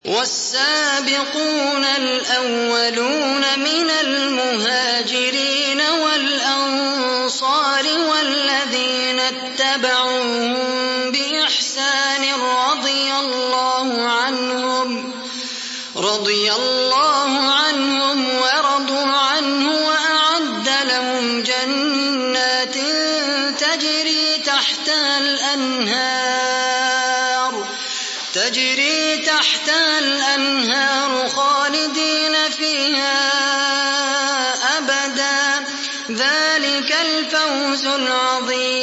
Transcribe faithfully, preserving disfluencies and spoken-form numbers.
والسابقون الأولون من المهاجرين والأنصار والذين اتبعوهم بإحسان رضي الله عنهم رضي الله عنهم ورضوا عنه وأعد لهم جنات تجري تحتها الأنهار تجري تحتها الأنهار خالدين فيها أبدا ذلك الفوز العظيم.